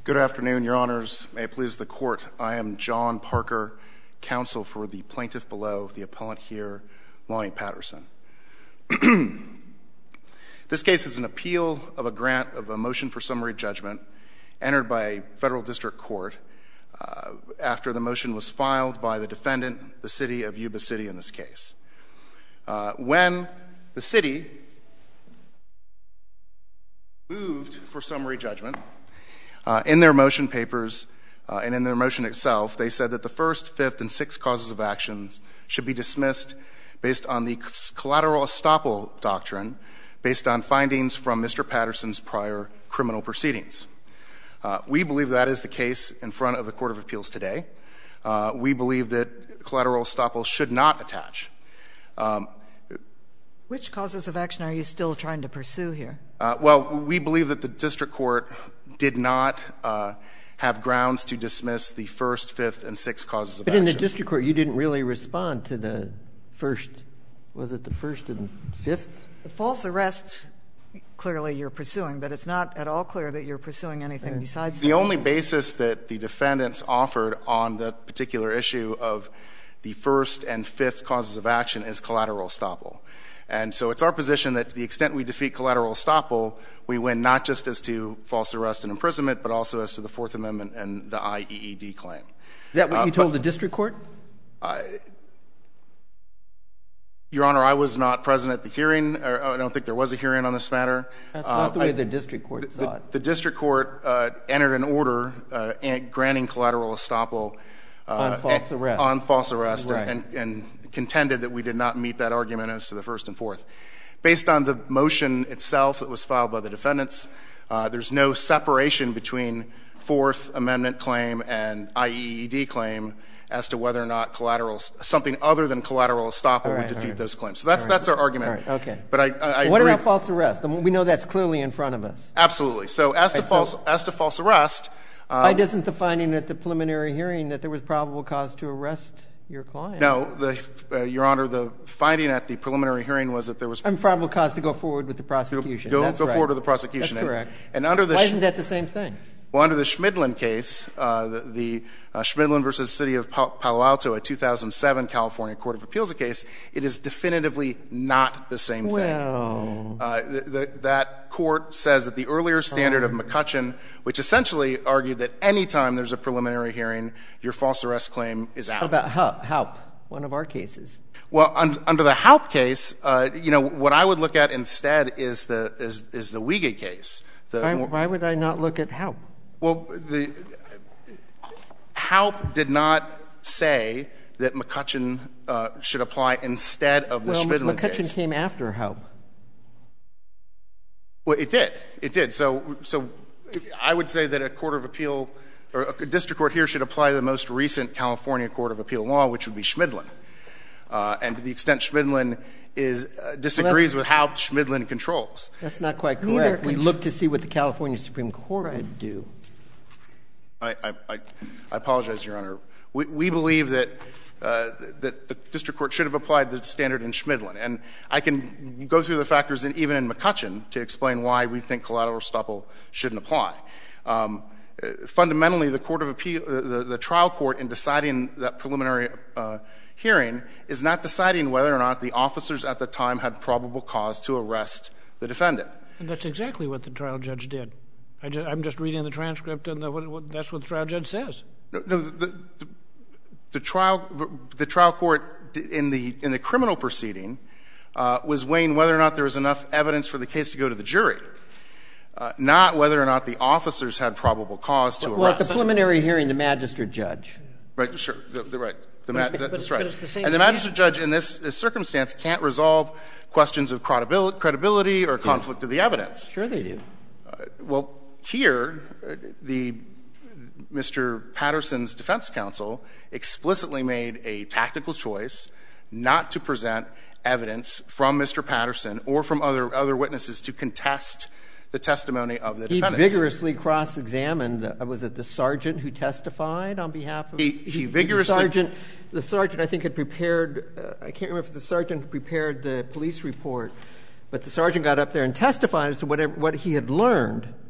Good afternoon, Your Honors. May it please the Court, I am John Parker, counsel for the plaintiff below, the appellant here, Lonnie Patterson. This case is an appeal of a grant of a motion for summary judgment entered by a federal district court after the motion was filed by the defendant, the city of Yuba City in this case. When the city moved for summary judgment, in their motion papers and in their motion itself, they said that the first, fifth, and sixth causes of actions should be dismissed based on the collateral estoppel doctrine based on findings from Mr. Patterson's prior criminal proceedings. We believe that is the case in front of the Court of Appeals today. We believe that collateral estoppel should not attach. Which causes of action are you still trying to pursue here? Well, we believe that the district court did not have grounds to dismiss the first, fifth, and sixth causes of action. But in the district court, you didn't really respond to the first. Was it the first and fifth? The false arrest, clearly you're pursuing, but it's not at all clear that you're pursuing anything besides that. The only basis that the defendants offered on the particular issue of the first and fifth causes of action is collateral estoppel. And so it's our position that to the extent we defeat collateral estoppel, we win not just as to false arrest and imprisonment, but also as to the Fourth Amendment and the IEED claim. Is that what you told the district court? Your Honor, I was not present at the hearing. I don't think there was a hearing on this matter. That's not the way the district court saw it. The district court entered an order granting collateral estoppel on false arrest. On false arrest, right. and contended that we did not meet that argument as to the first and fourth. Based on the motion itself that was filed by the defendants, there's no separation between Fourth Amendment claim and IEED claim as to whether or not something other than collateral estoppel would defeat those claims. So that's our argument. All right, okay. But I what agree. about false arrest? I mean, we know that's clearly in front of us. Absolutely. So as to false arrest, why doesn't the finding at the preliminary hearing that there was probable cause to arrest your client? No, Your Honor, the finding at the preliminary hearing was that there was probable cause to go forward with the prosecution. Go forward with the prosecution. That's correct. And under the why isn't that the same thing? Well, under the Schmidlin case, the Schmidlin versus City of Palo Alto, a 2007 California Court of Appeals case, it is definitively not the same thing. Well, that court says that the earlier standard of McCutcheon, which essentially argued that any time there's a preliminary hearing, your false arrest claim is out. What about Haupt, one of our cases? Well, under the Haupt case, what I would look at instead is the Wiege case. Why would I not look at Haupt? Well, Haupt did not say that McCutcheon should apply instead of the Schmidlin case. McCutcheon came after Haupt. Well, it did. It did. So I would say that a court of appeal or a district court here should apply the most recent California Court of Appeal law, which would be Schmidlin. And to the extent Schmidlin disagrees with how Schmidlin controls. That's not quite correct. We look to see what the California Supreme Court would do. I apologize, Your Honor. We believe that the district court should have applied the standard in Schmidlin. And I can go through the factors even in McCutcheon to explain why we think collateral estoppel shouldn't apply. Fundamentally, the Court of Appeal, the trial court in deciding that preliminary hearing is not deciding whether or not the officers at the time had probable cause to arrest the defendant. And that's exactly what the trial judge did. I'm just reading the transcript, and that's what the trial judge says. No, the trial court in the criminal proceeding was weighing whether or not there was enough evidence for the case to go to the jury, not whether or not the officers had probable cause to arrest. Well, at the preliminary hearing, the magistrate judge. Right, sure, right. That's right. But it's the same and the magistrate judge in this circumstance can't resolve questions of credibility or conflict of the evidence. Sure they do. Well, here, Mr. Patterson's defense counsel explicitly made a tactical choice not to present evidence from Mr. Patterson or from other witnesses to contest the testimony of the defendants. He vigorously cross-examined, was it the sergeant who testified on behalf of? He vigorously. The sergeant, I think, had prepared, I can't remember if the sergeant prepared the police report, but the sergeant got up there and testified as to what he had learned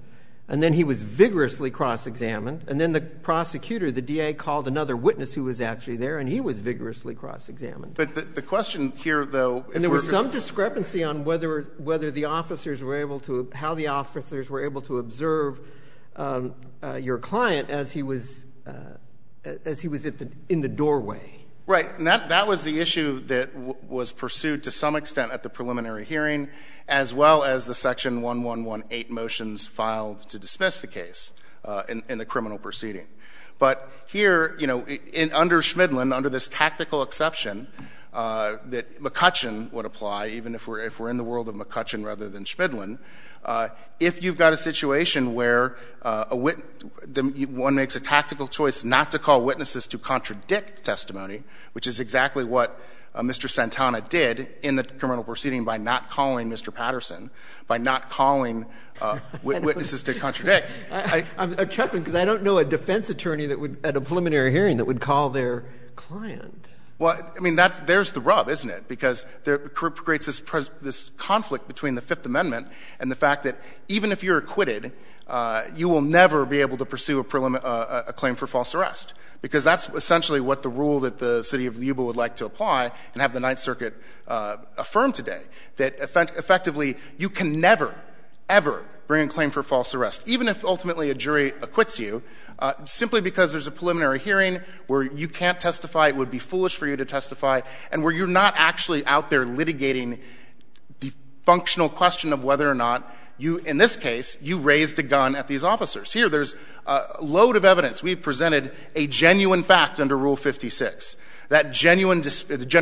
And then he was vigorously cross-examined. And then the prosecutor, the DA, called another witness who was actually there, and he was vigorously cross-examined. But the question here, though, and there was some discrepancy on whether the officers were able to, how the officers were able to observe your client as he was in the doorway. Right, and that was the issue that was pursued to some extent at the preliminary hearing, as well as the Section 1118 motions filed to dismiss the case in the criminal proceeding. But here, under Schmidlin, under this tactical exception that McCutcheon would apply, even if we're in the world of McCutcheon rather than Schmidlin, if you've got a situation where one makes a tactical choice not to call witnesses to contradict testimony, which is exactly what Mr. Santana did in the criminal proceeding by not calling Mr. Patterson, by not calling witnesses to contradict. I'm chuckling because I don't know a defense attorney that would, at a preliminary hearing, that would call their client. Well, I mean, there's the rub, isn't it? Because there creates this conflict between the Fifth Amendment and the fact that even if you're acquitted, you will never be able to pursue a claim for false arrest, because that's essentially what the rule that the city of Yuba would like to apply and have the Ninth Circuit affirm today, that effectively you can never, ever bring a claim for false arrest, even if ultimately a jury acquits you, simply because there's a preliminary hearing where you can't testify, it would be foolish for you to testify, and where you're not actually out there litigating the functional question of whether or not you, in this case, you raised a gun at these officers. Here, there's a load of evidence. We've presented a genuine fact under Rule 56. That genuine dispute is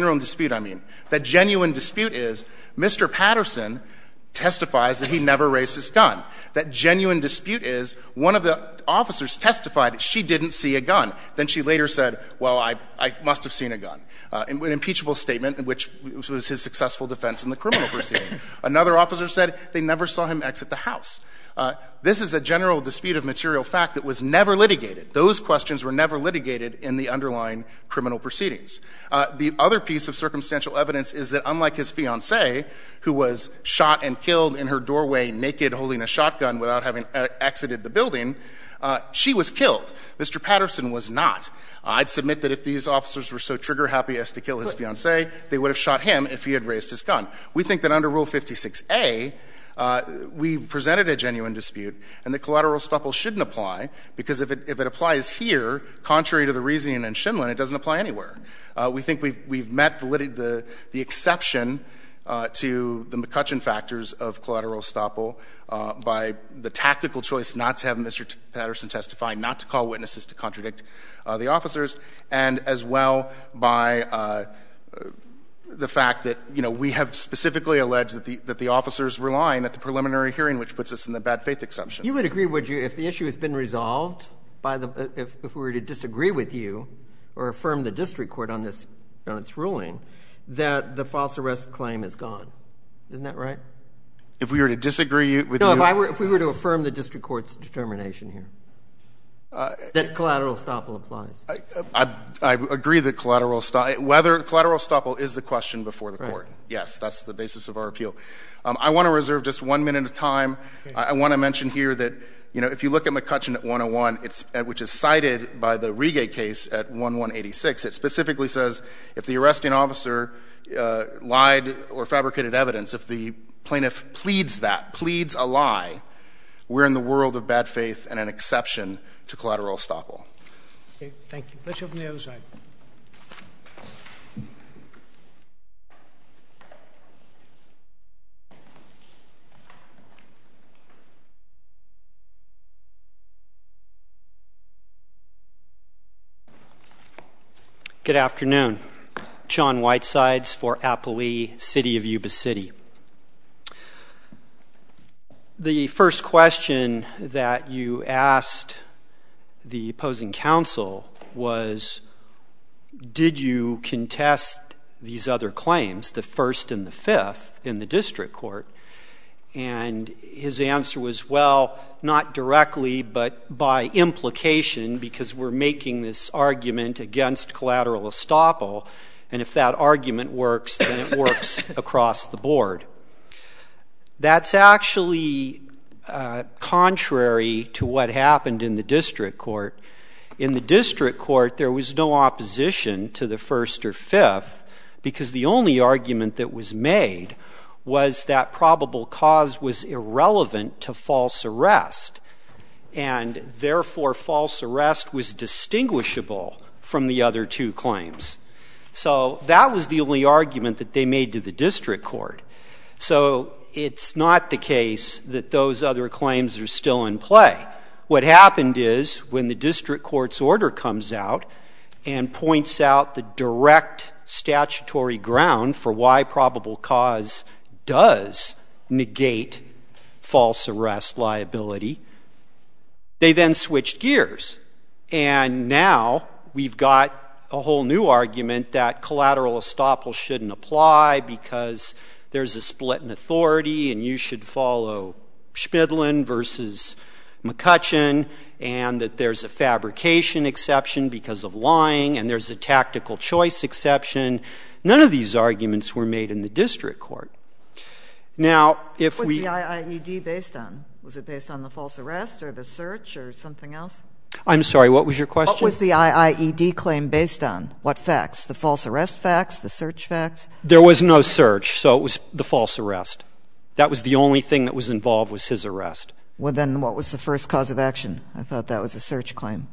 Mr. Patterson testifies that he never raised his gun. That genuine dispute is one of the officers testified she didn't see a gun. Then she later said, well, I must have seen a gun. An impeachable statement, which was his successful defense in the criminal proceeding. Another officer said they never saw him exit the house. This is a general dispute of material fact that was never litigated. Those questions were never litigated in the underlying criminal proceedings. The other piece of circumstantial evidence is that unlike his fiancée, who was shot and killed in her doorway naked holding a shotgun without having exited the building, she was killed. Mr. Patterson was not. I'd submit that if these officers were so trigger-happy as to kill his fiancée, they would have shot him if he had raised his gun. We think that under Rule 56A, we've presented a genuine dispute, and the collateral estoppel shouldn't apply, because if it applies here, contrary to the reasoning in Schindlin, it doesn't apply anywhere. We think we've met the exception to the McCutcheon factors of collateral estoppel by the tactical choice not to have Mr. Patterson testify, not to call witnesses to contradict the officers, and as well by the fact that, we have specifically alleged that the officers were lying at the preliminary hearing, which puts us in the bad faith exception. You would agree, would you, if the issue has been resolved if we were to disagree with you or affirm the district court on its ruling, that the false arrest claim is gone? Isn't that right? If we were to disagree with you? No, if we were to affirm the district court's determination here, that collateral estoppel applies. I agree that whether collateral estoppel is the question before the court. Right. Yes, that's the basis of our appeal. I want to reserve just 1 minute of time. Okay. I want to mention here that, if you look at McCutcheon at 101, which is cited by the Rigay case at 1186, it specifically says if the arresting officer lied or fabricated evidence, if the plaintiff pleads a lie, we're in the world of bad faith and an exception to collateral estoppel. Okay, thank you. Let's hear from the other side. Good afternoon. John Whitesides for Applee, City of Yuba City. The first question that you asked the opposing counsel was, did you contest these other claims, the first and the fifth, in the district court? And his answer was, well, not directly, but by implication, because we're making this argument against collateral estoppel, and if that argument works, then it works across the board. That's actually contrary to what happened in the district court. In the district court, there was no opposition to the first or fifth because the only argument that was made was that probable cause was irrelevant to false arrest, and therefore false arrest was distinguishable from the other two claims. So that was the only argument that they made to the district court. So it's not the case that those other claims are still in play. What happened is when the district court's order comes out and points out the direct statutory ground for why probable cause does negate false arrest liability, they then switched gears. And now we've got a whole new argument that collateral estoppel shouldn't apply because there's a split in authority and you should follow Schmidlin versus McCutcheon, and that there's a fabrication exception because of lying, and there's a tactical choice exception. None of these arguments were made in the district court. Now, if What's we... the IIED based on? Was it based on the false arrest or the search or something else? I'm sorry, what was your question? What was the IIED claim based on? What facts? The false arrest facts? The search facts? There was no search, so it was the false arrest. That was the only thing that was involved was his arrest. Well, then what was the first cause of action? I thought that was a search claim.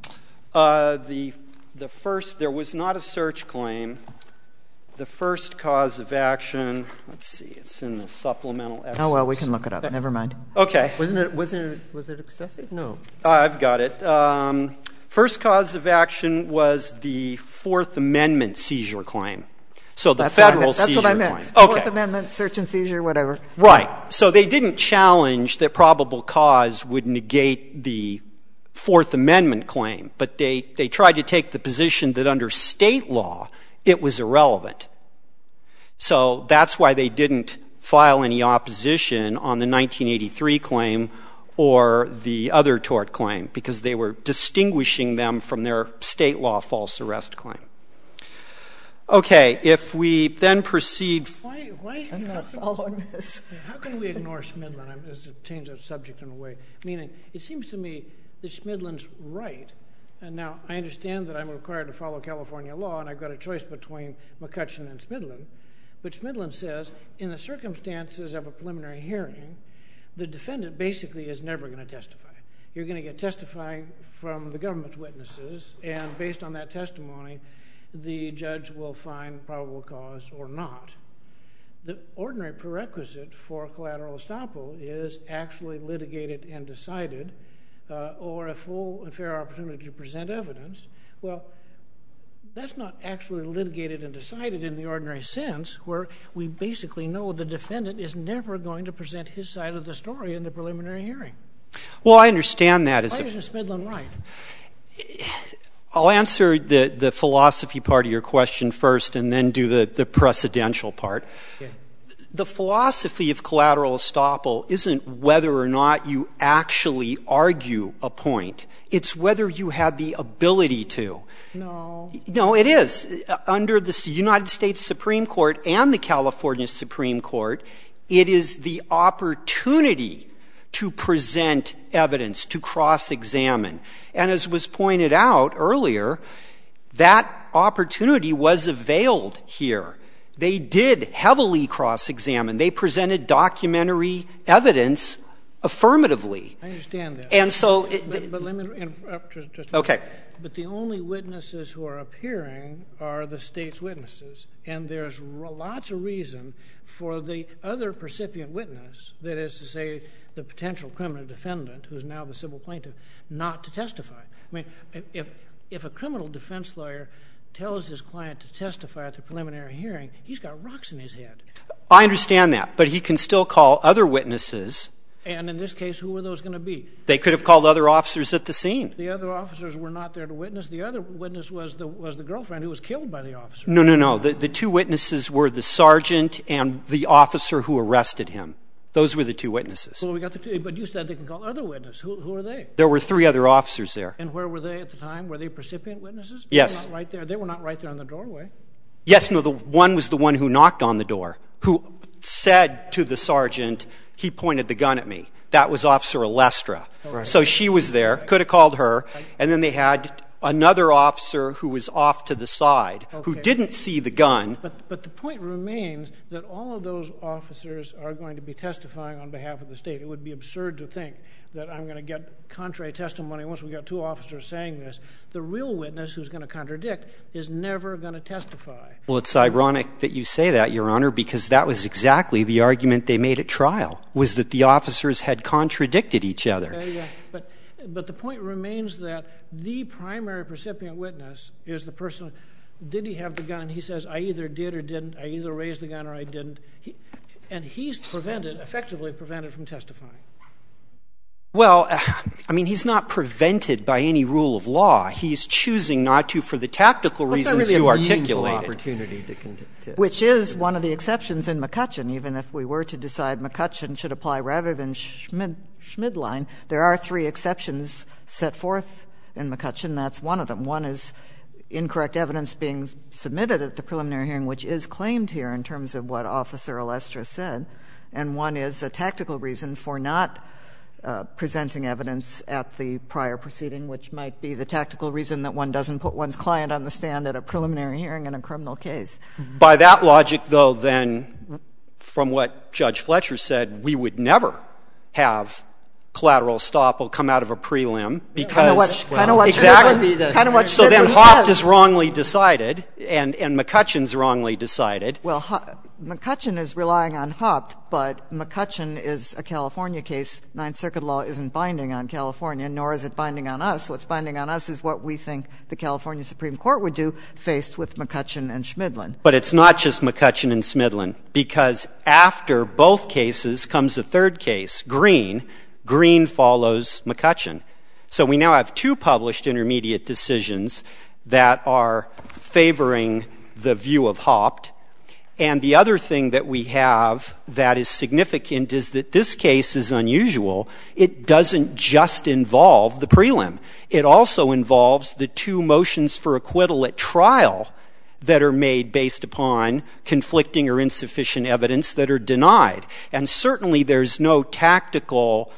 The first, there was not a search claim. The first cause of action, let's see, it's in the supplemental excerpts. Oh, well, we can look it up. Never mind. Okay. Was it excessive? No. I've got it. First cause of action was the Fourth Amendment seizure claim. So the federal seizure claim. That's what I meant. Okay. Fourth Amendment, search and seizure, whatever. Right. So they didn't challenge that probable cause would negate the Fourth Amendment claim, but they tried to take the position that under state law it was irrelevant. So that's why they didn't file any opposition on the 1983 claim or the other tort claim, because they were distinguishing them from their state law false arrest claim. Okay, if we then proceed... Why I'm not following this. How can we ignore Schmidlin? As to change the subject in a way. Meaning, it seems to me that Schmidlin's right. And now, I understand that I'm required to follow California law, and I've got a choice between McCutcheon and Schmidlin. But Schmidlin says, in the circumstances of a preliminary hearing, the defendant basically is never going to testify. You're going to get testifying from the government's witnesses, and based on that testimony, the judge will find probable cause or not. The ordinary prerequisite for collateral estoppel is actually litigated and decided, or a full and fair opportunity to present evidence. Well, that's not actually litigated and decided in the ordinary sense, where we basically know the defendant is never going to present his side of the story in the preliminary hearing. Well, I understand that. Why isn't Schmidlin right? I'll answer the philosophy part of your question first and then do the precedential part. Okay. The philosophy of collateral estoppel isn't whether or not you actually argue a point. It's whether you had the ability to. No. No, it is. Under the United States Supreme Court and the California Supreme Court, it is the opportunity to present evidence, to cross-examine. And as was pointed out earlier, that opportunity was availed here. They did heavily cross-examine. They presented documentary evidence affirmatively. I understand that. And so... But let me interrupt just a minute. Okay. But the only witnesses who are appearing are the state's witnesses. And there's lots of reason for the other percipient witness, that is to say the potential criminal defendant, who's now the civil plaintiff, not to testify. I mean, if a criminal defense lawyer tells his client to testify at the preliminary hearing, he's got rocks in his head. I understand that, but he can still call other witnesses. And in this case, who were those going to be? They could have called other officers at the scene. The other officers were not there to witness. The other witness was the girlfriend who was killed by the officer. No. The two witnesses were the sergeant and the officer who arrested him. Those were the two witnesses. Well, we got the two, but you said they can call other witnesses. Who are they? There were 3 other officers there. And where were they at the time? Were they percipient witnesses? Yes. They were not right there. They were not right there in the doorway. Yes, no, the one was the one who knocked on the door, who said to the sergeant, he pointed the gun at me. That was Officer Alestra. Right. So she was there, could have called her, and then they had another officer who was off to the side who didn't see the gun. But the point remains that all of those officers are going to be testifying on behalf of the state. It would be absurd to think that I'm going to get contrary testimony once we got two officers saying this. The real witness who's going to contradict is never going to testify. Well, it's ironic that you say that, Your Honor, because that was exactly the argument they made at trial, was that the officers had contradicted each other. Yeah, but the point remains that the primary recipient witness is the person, did he have the gun? He says, I either did or didn't. I either raised the gun or I didn't. And he's effectively prevented from testifying. Well, I mean, he's not prevented by any rule of law. He's choosing not to for the tactical reasons you articulated. Opportunity to Which is one of the exceptions in McCutcheon. Even if we were to decide McCutcheon should apply rather than Schmidline, there are three exceptions set forth in McCutcheon. That's one of them. One is incorrect evidence being submitted at the preliminary hearing, which is claimed here in terms of what Officer Alestra said. And one is a tactical reason for not presenting evidence at the prior proceeding, which might be the tactical reason that one doesn't put one's client on the stand at a preliminary hearing in a criminal case. By that logic, though, then, from what Judge Fletcher said, we would never have collateral estoppel come out of a prelim because kind of what so then Haupt is wrongly decided and McCutcheon's wrongly decided. Well, McCutcheon is relying on Haupt, but McCutcheon is a California case. Ninth Circuit law isn't binding on California, nor is it binding on us. What's binding on us is what we think the California Supreme Court would do faced with McCutcheon and Schmidlin. But it's not just McCutcheon and Schmidlin, because after both cases comes a third case, Green. Green follows McCutcheon. So we now have two published intermediate decisions that are favoring the view of Haupt. And the other thing that we have that is significant is that this case is unusual. It doesn't just involve the prelim. It also involves the two motions for acquittal at trial that are made based upon conflicting or insufficient evidence that are denied. And certainly there's no tactical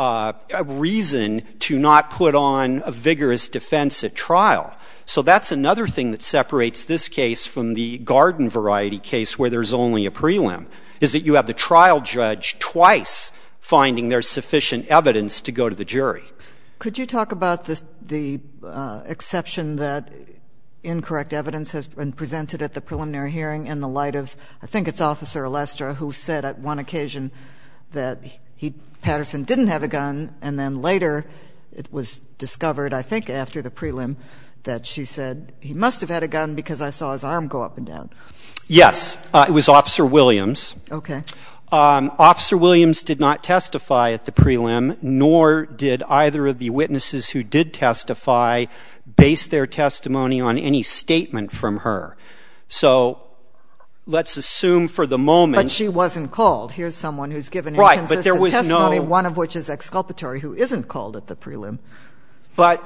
reason to not put on a vigorous defense at trial. So that's another thing that separates this case from the garden variety case where there's only a prelim, is that you have the trial judge twice finding there's sufficient evidence to go to the jury. Could you talk about the exception that incorrect evidence has been presented at the preliminary hearing in the light of, I think it's Officer Alestra, who said at one occasion that Patterson didn't have a gun, and then later it was discovered, I think after the prelim, that she said he must have had a gun because I saw his arm go up and down. Yes. It was Officer Williams. Okay. Officer Williams did not testify at the prelim, nor did either of the witnesses who did testify base their testimony on any statement from her. So let's assume for the moment. But she wasn't called. Here's someone who's given inconsistent but there was testimony, no, one of which is exculpatory, who isn't called at the prelim. But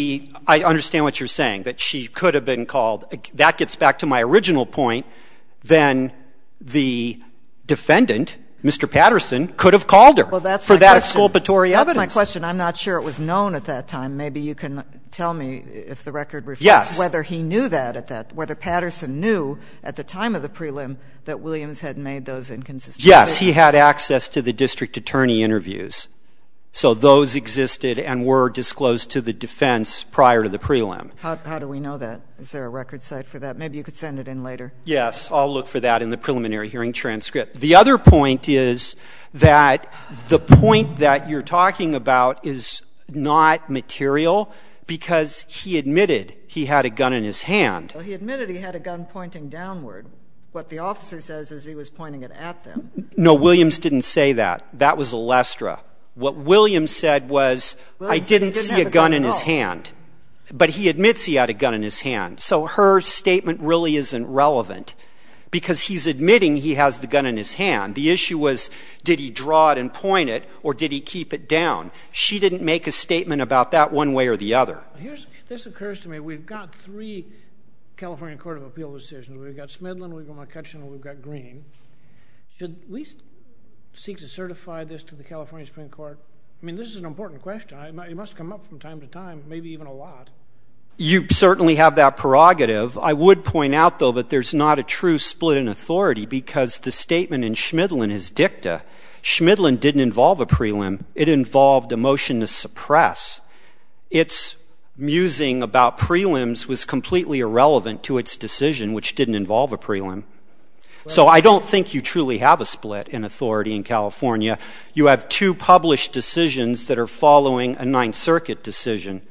I understand what you're saying, that she could have been called. That gets back to my original point. Then the defendant, Mr. Patterson, could have called her for that exculpatory evidence. That's my question. I'm not sure it was known at that time. Maybe you can tell me if the record reflects whether he knew that whether Patterson knew at the time of the prelim that Williams had made those inconsistent Yes, statements. he had access to the district attorney interviews. So those existed and were disclosed to the defense prior to the prelim. How do we know that? Is there a record site for that? Maybe you could send it in later. Yes, I'll look for that in the preliminary hearing transcript. The other point is that the point that you're talking about is not material because he admitted he had a gun in his hand. Well, he admitted he had a gun pointing downward. What the officer says is he was pointing it at them. No, Williams didn't say that. That was Alestra. What Williams said was, I didn't see a gun in his hand. But he admits he had a gun in his hand. So her statement really isn't relevant because he's admitting he has the gun in his hand. The issue was, did he draw it and point it, or did he keep it down? She didn't make a statement about that one way or the other. This occurs to me. We've got three California Court of Appeal decisions. We've got Schmidlin, we've got McCutcheon, and we've got Green. Should we seek to certify this to the California Supreme Court? I mean, this is an important question. It must come up from time to time, maybe even a lot. You certainly have that prerogative. I would point out, though, that there's not a true split in authority because the statement in Schmidlin is dicta. Schmidlin didn't involve a prelim. It involved a motion to suppress. Its musing about prelims was completely irrelevant to its decision, which didn't involve a prelim. So I don't think you truly have a split in authority in California. You have two published decisions that are following a Ninth Circuit decision.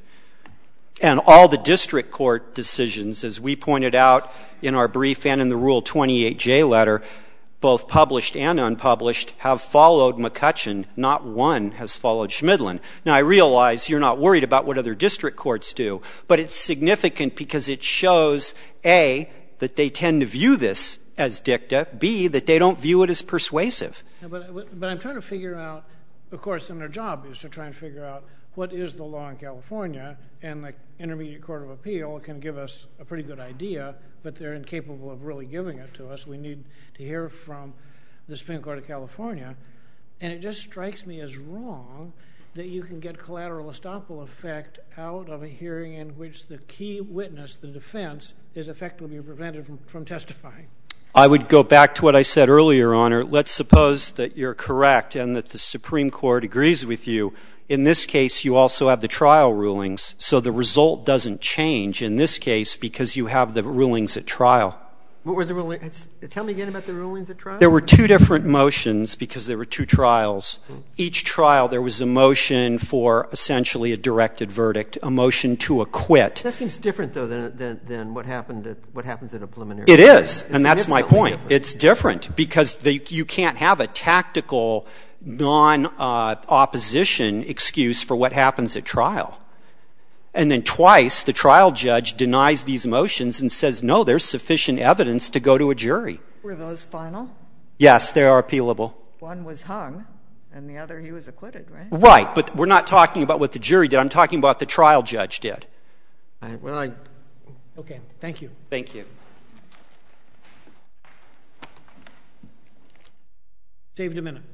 And all the district court decisions, as we pointed out in our brief and in the Rule 28J letter, both published and unpublished, have followed McCutcheon. Not one has followed Schmidlin. Now, I realize you're not worried about what other district courts do, but it's significant because it shows, A, that they tend to view this as dicta, B, that they don't view it as persuasive. Yeah, but I'm trying to figure out, of course, and their job is to try and figure out what is the law in California, and the Intermediate Court of Appeal can give us a pretty good idea, but they're incapable of really giving it to us. We need to hear from the Supreme Court of California, and it just strikes me as wrong that you can get collateral estoppel effect out of a hearing in which the key witness, the defense, is effectively prevented from testifying. I would go back to what I said earlier, Your Honor. Let's suppose that you're correct and that the Supreme Court agrees with you. In this case, you also have the trial rulings, so the result doesn't change in this case because you have the rulings at trial. What were the rulings? Tell me again about the rulings at trial. There were two different motions because there were two trials. Each trial, there was a motion for essentially a directed verdict, a motion to acquit. That seems different, though, than what happens at a preliminary. It is, and that's my point. Different. It's different because you can't have a tactical, non-opposition excuse for what happens at trial. And then twice, the trial judge denies these motions and says, no, there's sufficient evidence to go to a jury. Were those final? Yes, they are appealable. One was hung, and the other he was acquitted, right? Right, but we're not talking about what the jury did. I'm talking about what the trial judge did. Okay, thank you. Thank you. Saved a minute.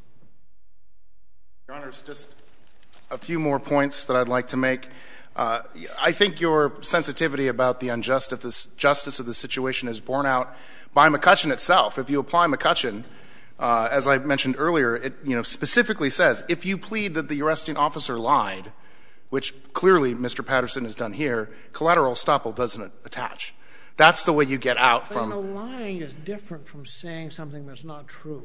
Your Honors, just a few more points that I'd like to make. I think your sensitivity about the justice of the situation is borne out by McCutcheon itself. If you apply McCutcheon, as I mentioned earlier, it specifically says if you plead that the arresting officer lied, which clearly Mr. Patterson has done here, collateral estoppel doesn't attach. That's the way you get out from. But lying is different from saying something that's not true.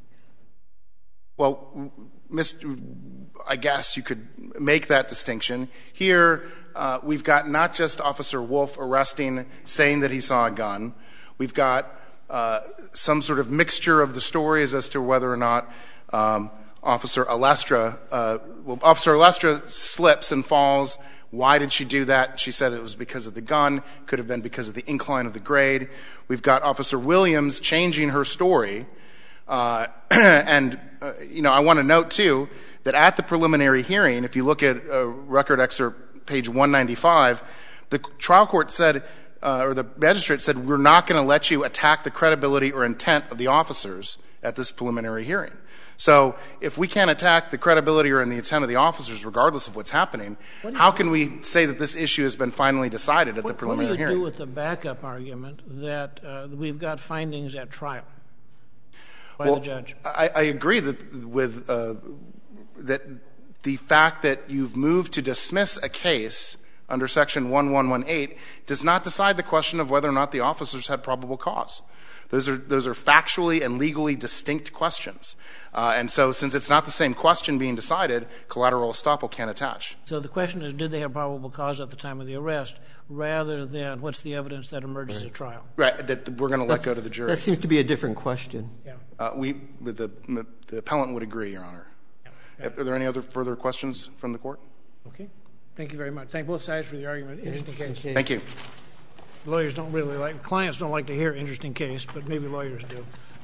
Well, I guess you could make that distinction. Here, we've got not just Officer Wolf arresting, saying that he saw a gun. We've got some sort of mixture of the stories as to whether or not Officer Alestra slips and falls. Why did she do that? She said it was because of the gun. Could have been because of the incline of the grade. We've got Officer Williams changing her story. I want to note, too, that at the preliminary hearing, if you look at record excerpt page 195, the trial court said, or the magistrate said, we're not going to let you attack the credibility or intent of the officers at this preliminary hearing. So if we can't attack the credibility or the intent of the officers, regardless of what's happening, how can we say that this issue has been finally decided at the preliminary hearing? What do you do with the backup argument that we've got findings at trial? By the judge. I agree with that the fact that you've moved to dismiss a case under Section 1118 does not decide the question of whether or not the officers had probable cause. Those are factually and legally distinct questions. And so since it's not the same question being decided, collateral estoppel can't attach. So the question is, did they have probable cause at the time of the arrest, rather than what's the evidence that emerges at trial? Right, that we're going to let go to the jury. That seems to be a different question. Yeah. The appellant would agree, Your Honor. Yeah. Are there any other further questions from the court? Okay. Thank you very much. Thank both sides for the argument. Interesting case. Thank you. Lawyers don't really like, clients don't like to hear interesting case, but maybe lawyers do.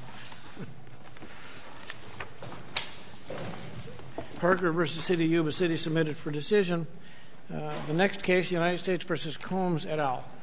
Parker versus City of Yuba City submitted for decision. The next case, United States versus Combs et al.